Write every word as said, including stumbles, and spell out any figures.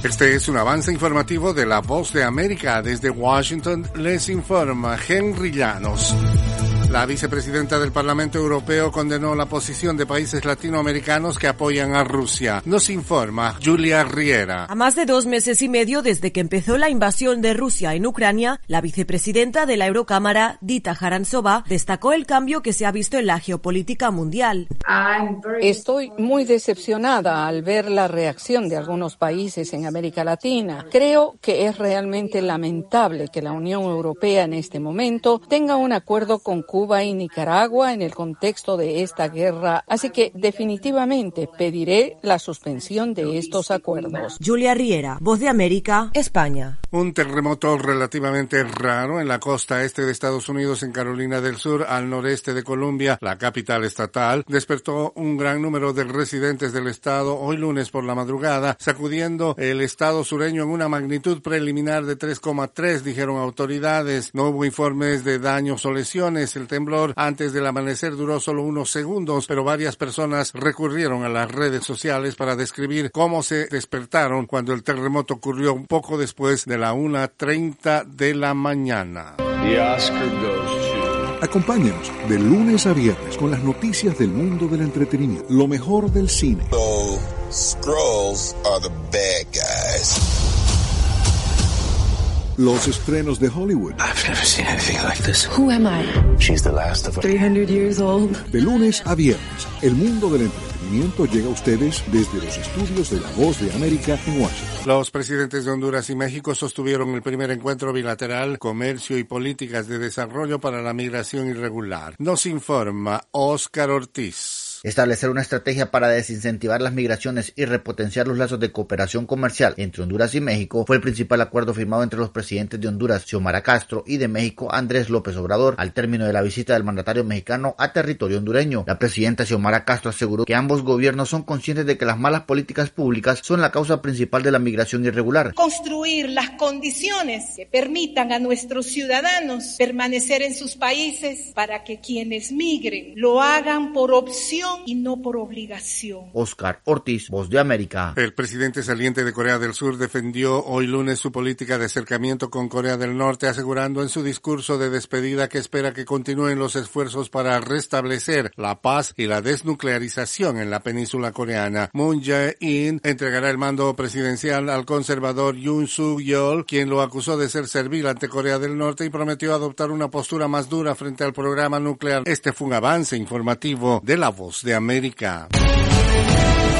Este es un avance informativo de La Voz de América. Desde Washington les informa Henry Llanos. La vicepresidenta del Parlamento Europeo condenó la posición de países latinoamericanos que apoyan a Rusia. Nos informa Julia Riera. A más de dos meses y medio desde que empezó la invasión de Rusia en Ucrania, la vicepresidenta de la Eurocámara, Dita Harantsova, destacó el cambio que se ha visto en la geopolítica mundial. Estoy muy decepcionada al ver la reacción de algunos países en América Latina. Creo que es realmente lamentable que la Unión Europea en este momento tenga un acuerdo con Cuba y Nicaragua en el contexto de esta guerra, así que definitivamente pediré la suspensión de estos acuerdos. Julia Riera, Voz de América, España. Un terremoto relativamente raro en la costa este de Estados Unidos, en Carolina del Sur, al noreste de Columbia, la capital estatal, despertó un gran número de residentes del estado hoy lunes por la madrugada, sacudiendo el estado sureño en una magnitud preliminar de tres coma tres, dijeron autoridades. No hubo informes de daños o lesiones. El temblor antes del amanecer duró solo unos segundos, pero varias personas recurrieron a las redes sociales para describir cómo se despertaron cuando el terremoto ocurrió un poco después de la una treinta de la mañana. The Oscar goes to... Acompáñanos de lunes a viernes con las noticias del mundo del entretenimiento, lo mejor del cine. So, Skrulls are the bad guys. Los estrenos de Hollywood. I've never seen anything like this. Who am I? She's the last of us. three hundred years old. De lunes a viernes, el mundo del entretenimiento llega a ustedes desde los estudios de La Voz de América en Washington. Los presidentes de Honduras y México sostuvieron el primer encuentro bilateral, comercio y políticas de desarrollo para la migración irregular. Nos informa Oscar Ortiz. Establecer una estrategia para desincentivar las migraciones y repotenciar los lazos de cooperación comercial entre Honduras y México fue el principal acuerdo firmado entre los presidentes de Honduras, Xiomara Castro, y de México, Andrés López Obrador, al término de la visita del mandatario mexicano a territorio hondureño. La presidenta Xiomara Castro aseguró que ambos gobiernos son conscientes de que las malas políticas públicas son la causa principal de la migración irregular. Construir las condiciones que permitan a nuestros ciudadanos permanecer en sus países para que quienes migren lo hagan por opción y no por obligación. Oscar Ortiz, Voz de América. El presidente saliente de Corea del Sur defendió hoy lunes su política de acercamiento con Corea del Norte, asegurando en su discurso de despedida que espera que continúen los esfuerzos para restablecer la paz y la desnuclearización en la península coreana. Moon Jae-in entregará el mando presidencial al conservador Yoon Suk-yeol, quien lo acusó de ser servil ante Corea del Norte y prometió adoptar una postura más dura frente al programa nuclear. Este fue un avance informativo de La Voz de América.